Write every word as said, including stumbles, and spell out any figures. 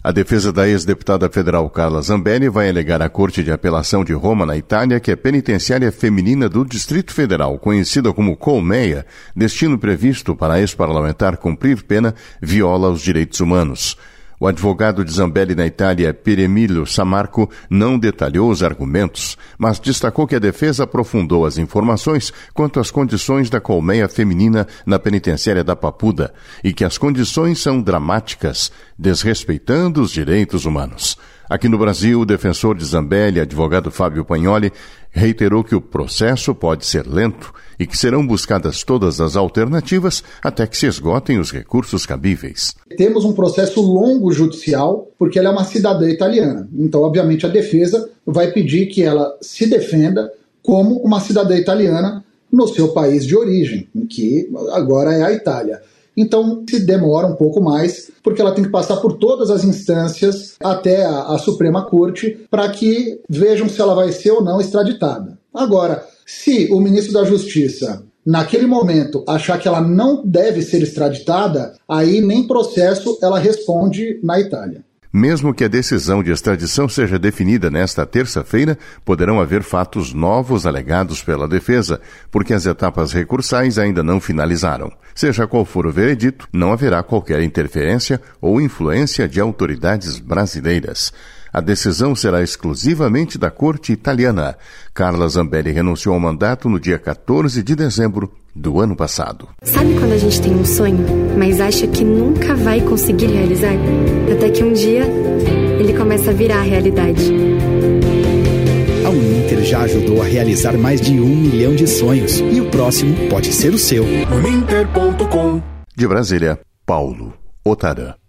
A defesa da ex-deputada federal Carla Zambelli vai alegar à Corte de Apelação de Roma, na Itália, que a penitenciária feminina do Distrito Federal, conhecida como Colmeia, destino previsto para a ex-parlamentar cumprir pena, viola os direitos humanos. O advogado de Zambelli na Itália, Pieremilio Sammarco, não detalhou os argumentos, mas destacou que a defesa aprofundou as informações quanto às condições da colmeia feminina na penitenciária da Papuda e que as condições são dramáticas, desrespeitando os direitos humanos. Aqui no Brasil, o defensor de Zambelli, advogado Fábio Pagnoli, reiterou que o processo pode ser lento e que serão buscadas todas as alternativas até que se esgotem os recursos cabíveis. Temos um processo longo judicial, porque ela é uma cidadã italiana. Então, obviamente, a defesa vai pedir que ela se defenda como uma cidadã italiana no seu país de origem, que agora é a Itália. Então, se demora um pouco mais, porque ela tem que passar por todas as instâncias até a, a Suprema Corte para que vejam se ela vai ser ou não extraditada. Agora, se o ministro da Justiça, naquele momento, achar que ela não deve ser extraditada, aí nem processo ela responde na Itália. Mesmo que a decisão de extradição seja definida nesta terça-feira, poderão haver fatos novos alegados pela defesa, porque as etapas recursais ainda não finalizaram. Seja qual for o veredito, não haverá qualquer interferência ou influência de autoridades brasileiras. A decisão será exclusivamente da Corte italiana. Carla Zambelli renunciou ao mandato no dia quatorze de dezembro do ano passado. Sabe quando a gente tem um sonho, mas acha que nunca vai conseguir realizar? Até que um dia ele começa a virar realidade. A Uninter já ajudou a realizar mais de um milhão de sonhos e o próximo pode ser o seu. Uninter ponto com. De Brasília, Paulo Otarã.